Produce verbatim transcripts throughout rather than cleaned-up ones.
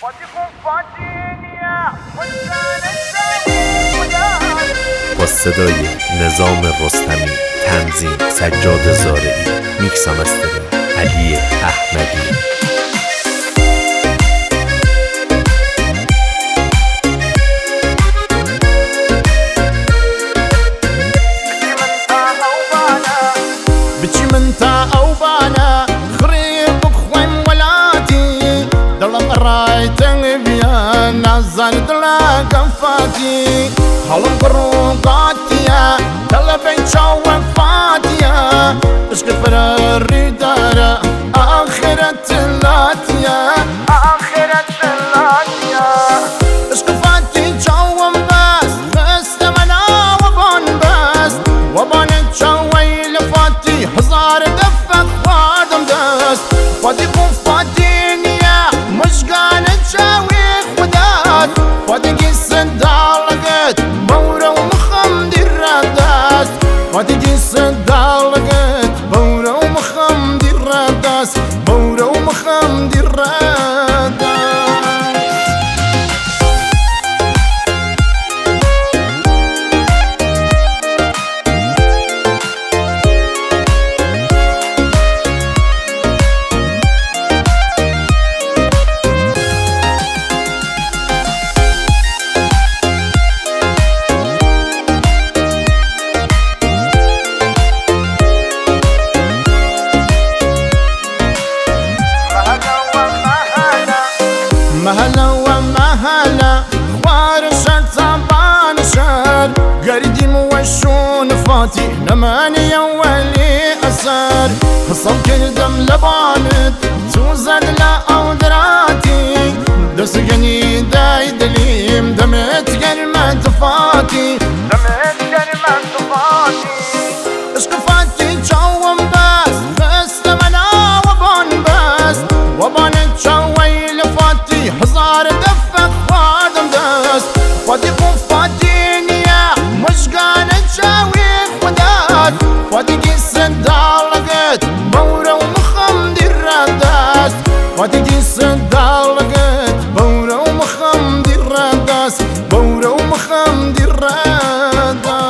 با صدای نظام رستمی، تنظیم سجاد زارعی، میکس و مسترینگ علی احمدی. بچی من تا او بانا خريبك خوين ولاتي دلم رايتن بيا نزل دلا قفاتي هلم بروقاتيا دلبين شو وفاتيا اشك فراري دارا آخرة اللاتيا آخرة اللاتيا اشك فاتي جوم بس بس منا وبان بس وبان شوي لفاتي هزار دفك وادم دست فاتي كون فاتينيا مش قانت شاوي خدات فاتي قيسن دالقت بورا ومخم دي الرداس فاتي قيسن دالقت بورا ومخم دي الرداس بورا ومخم دي الرداس. مهلا ومهلا خوار شر طبعا شر قرديم وشون فاتي نماني ولي أسر حصل كردم لبانت توزد لا أودراتي دسقني داي دليم دمت كلمة فاتي دمت كلمة فاتي اشك فاتي جوم بس بس تمنا وبان بس وبان شوي لفاتي هزار دفك وادم دست فاتي كون فاتينيا مش قانت شاوي خدات فاتي قيسن دالقت بورا ومخم دي الرداس فاتي قيسن دالقت بورا ومخم دي الرداس بورا ومخم دي الرداس.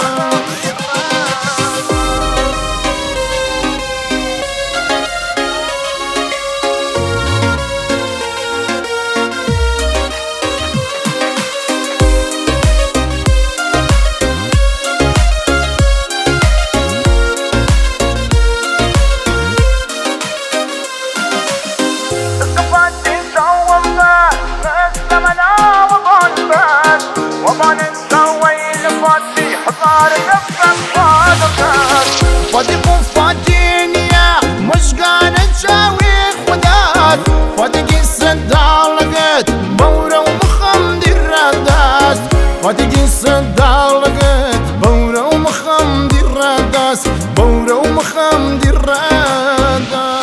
فاتي كون فاتينيا مش قانت شاوي خدات فاتي قيسن دالقت بورا ومخم دي الرداس فاتي قيسن دالقت بورا ومخم دي الرداس بورا ومخم دي الرداس.